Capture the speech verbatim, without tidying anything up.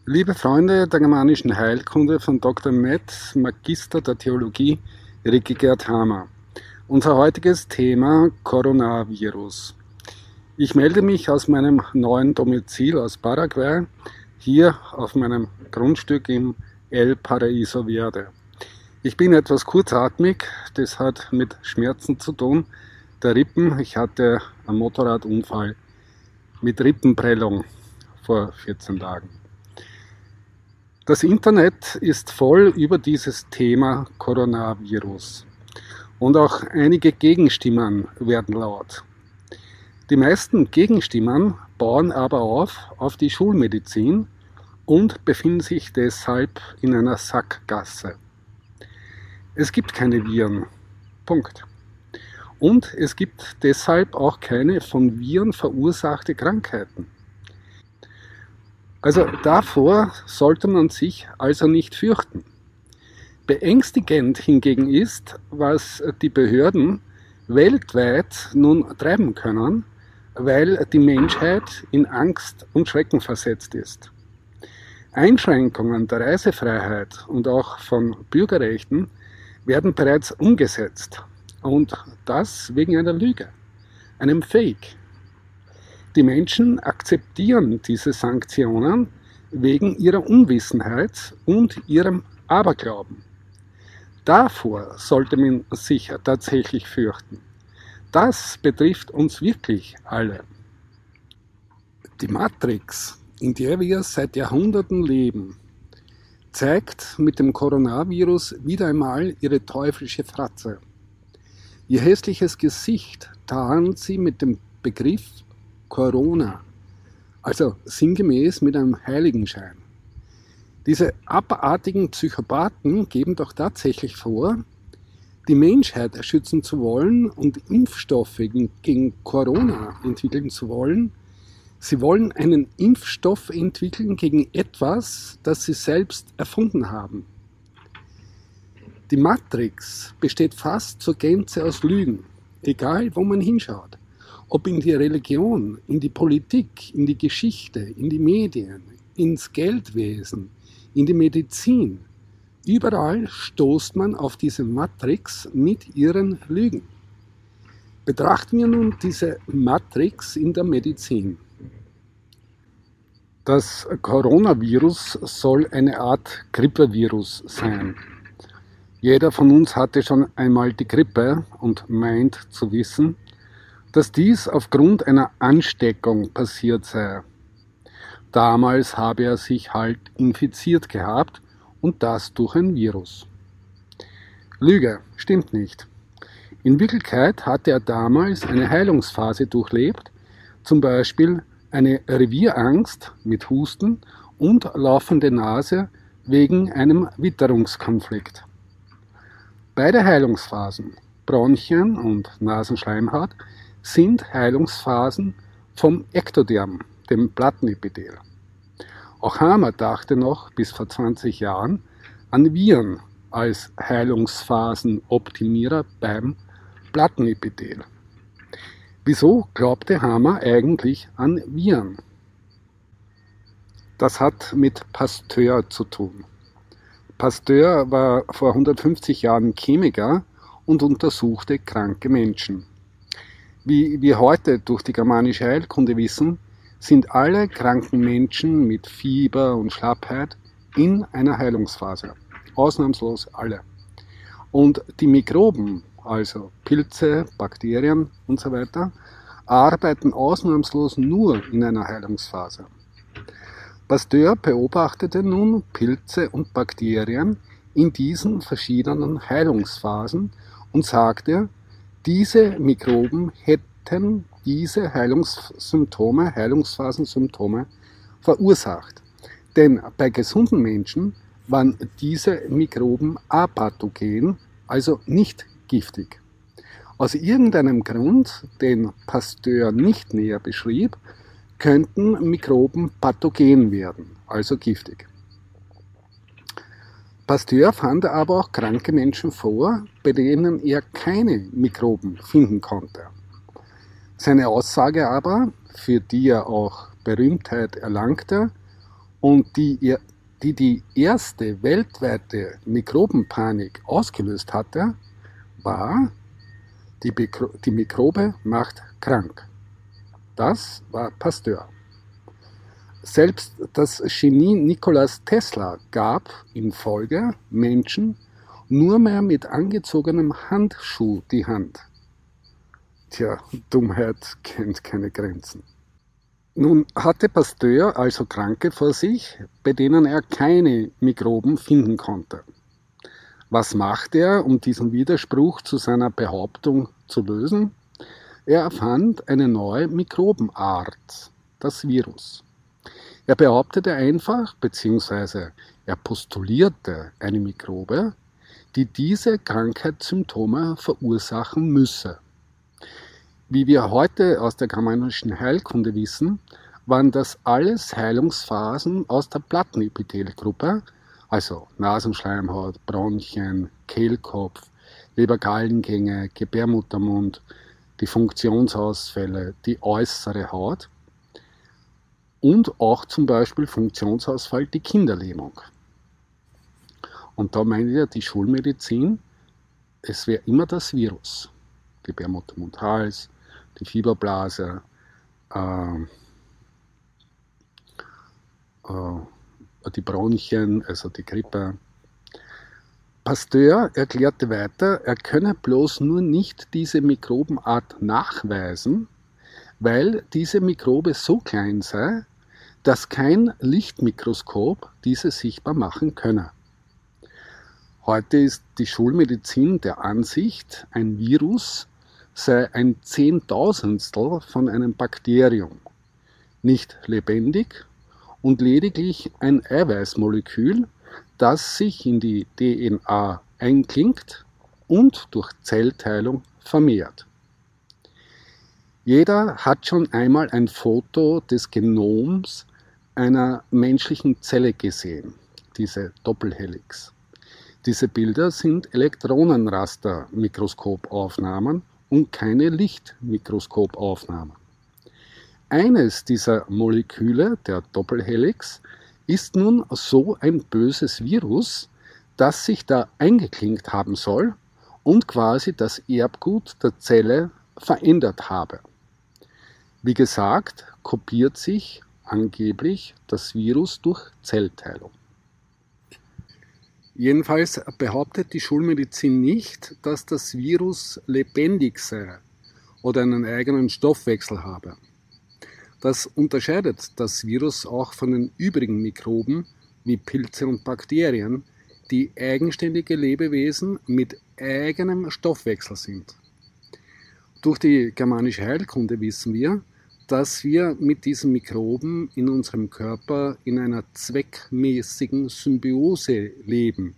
Liebe Freunde der germanischen Heilkunde von Doktor Metz, Magister der Theologie, Ricky Gerd Hamer. Unser heutiges Thema Coronavirus. Ich melde mich aus meinem neuen Domizil aus Paraguay, hier auf meinem Grundstück im El Paraíso Verde. Ich bin etwas kurzatmig, das hat mit Schmerzen zu tun, der Rippen. Ich hatte einen Motorradunfall mit Rippenprellung vor vierzehn Tagen. Das Internet ist voll über dieses Thema Coronavirus und auch einige Gegenstimmen werden laut. Die meisten Gegenstimmen bauen aber auf auf die Schulmedizin und befinden sich deshalb in einer Sackgasse. Es gibt keine Viren. Punkt. Und es gibt deshalb auch keine von Viren verursachte Krankheiten. Also davor sollte man sich also nicht fürchten. Beängstigend hingegen ist, was die Behörden weltweit nun treiben können, weil die Menschheit in Angst und Schrecken versetzt ist. Einschränkungen der Reisefreiheit und auch von Bürgerrechten werden bereits umgesetzt. Und das wegen einer Lüge, einem Fake. Die Menschen akzeptieren diese Sanktionen wegen ihrer Unwissenheit und ihrem Aberglauben. Davor sollte man sich tatsächlich fürchten. Das betrifft uns wirklich alle. Die Matrix, in der wir seit Jahrhunderten leben, zeigt mit dem Coronavirus wieder einmal ihre teuflische Fratze. Ihr hässliches Gesicht tarnt sie mit dem Begriff Corona, also sinngemäß mit einem Heiligenschein. Diese abartigen Psychopathen geben doch tatsächlich vor, die Menschheit schützen zu wollen und Impfstoffe gegen Corona entwickeln zu wollen. Sie wollen einen Impfstoff entwickeln gegen etwas, das sie selbst erfunden haben. Die Matrix besteht fast zur Gänze aus Lügen, egal wo man hinschaut. Ob in die Religion, in die Politik, in die Geschichte, in die Medien, ins Geldwesen, in die Medizin. Überall stoßt man auf diese Matrix mit ihren Lügen. Betrachten wir nun diese Matrix in der Medizin. Das Coronavirus soll eine Art Grippevirus sein. Jeder von uns hatte schon einmal die Grippe und meint zu wissen, dass dies aufgrund einer Ansteckung passiert sei. Damals habe er sich halt infiziert gehabt und das durch ein Virus. Lüge, stimmt nicht. In Wirklichkeit hatte er damals eine Heilungsphase durchlebt, zum Beispiel eine Revierangst mit Husten und laufende Nase wegen einem Witterungskonflikt. Beide Heilungsphasen, Bronchien und Nasenschleimhaut, sind Heilungsphasen vom Ektoderm, dem Plattenepithel. Auch Hamer dachte noch bis vor zwanzig Jahren an Viren als Heilungsphasenoptimierer beim Plattenepithel. Wieso glaubte Hamer eigentlich an Viren? Das hat mit Pasteur zu tun. Pasteur war vor hundertfünfzig Jahren Chemiker und untersuchte kranke Menschen. Wie wir heute durch die germanische Heilkunde wissen, sind alle kranken Menschen mit Fieber und Schlappheit in einer Heilungsphase. Ausnahmslos alle. Und die Mikroben, also Pilze, Bakterien und so weiter, arbeiten ausnahmslos nur in einer Heilungsphase. Pasteur beobachtete nun Pilze und Bakterien in diesen verschiedenen Heilungsphasen und sagte, diese Mikroben hätten diese Heilungssymptome, Heilungsphasensymptome verursacht. Denn bei gesunden Menschen waren diese Mikroben apathogen, also nicht giftig. Aus irgendeinem Grund, den Pasteur nicht näher beschrieb, könnten Mikroben pathogen werden, also giftig. Pasteur fand aber auch kranke Menschen vor, bei denen er keine Mikroben finden konnte. Seine Aussage aber, für die er auch Berühmtheit erlangte Und die die, die erste weltweite Mikrobenpanik ausgelöst hatte, war, die, die Mikrobe macht krank. Das war Pasteur. Selbst das Genie Nikolaus Tesla gab in Folge Menschen nur mehr mit angezogenem Handschuh die Hand. Tja, Dummheit kennt keine Grenzen. Nun hatte Pasteur also Kranke vor sich, bei denen er keine Mikroben finden konnte. Was macht er, um diesen Widerspruch zu seiner Behauptung zu lösen? Er erfand eine neue Mikrobenart, das Virus. Er behauptete einfach, beziehungsweise er postulierte eine Mikrobe, die diese Krankheitssymptome verursachen müsse. Wie wir heute aus der germanischen Heilkunde wissen, waren das alles Heilungsphasen aus der Plattenepithelgruppe, also Nasenschleimhaut, Bronchien, Kehlkopf, Lebergallengänge, Gebärmuttermund, die Funktionsausfälle, die äußere Haut und auch zum Beispiel Funktionsausfall, die Kinderlähmung. Und da meint ja die Schulmedizin, es wäre immer das Virus, Gebärmuttermund, Hals, die Fieberblase, äh, äh, die Bronchien, also die Grippe. Pasteur erklärte weiter, er könne bloß nur nicht diese Mikrobenart nachweisen, weil diese Mikrobe so klein sei, dass kein Lichtmikroskop diese sichtbar machen könne. Heute ist die Schulmedizin der Ansicht, ein Virus sei ein Zehntausendstel von einem Bakterium, nicht lebendig und lediglich ein Eiweißmolekül, das sich in die D N A einklingt und durch Zellteilung vermehrt. Jeder hat schon einmal ein Foto des Genoms einer menschlichen Zelle gesehen, diese Doppelhelix. Diese Bilder sind Elektronenraster-Mikroskopaufnahmen und keine Lichtmikroskopaufnahmen. Eines dieser Moleküle, der Doppelhelix, ist nun so ein böses Virus, das sich da eingeklinkt haben soll und quasi das Erbgut der Zelle verändert habe. Wie gesagt, kopiert sich angeblich das Virus durch Zellteilung. Jedenfalls behauptet die Schulmedizin nicht, dass das Virus lebendig sei oder einen eigenen Stoffwechsel habe. Das unterscheidet das Virus auch von den übrigen Mikroben wie Pilze und Bakterien, die eigenständige Lebewesen mit eigenem Stoffwechsel sind. Durch die germanische Heilkunde wissen wir, dass wir mit diesen Mikroben in unserem Körper in einer zweckmäßigen Symbiose leben,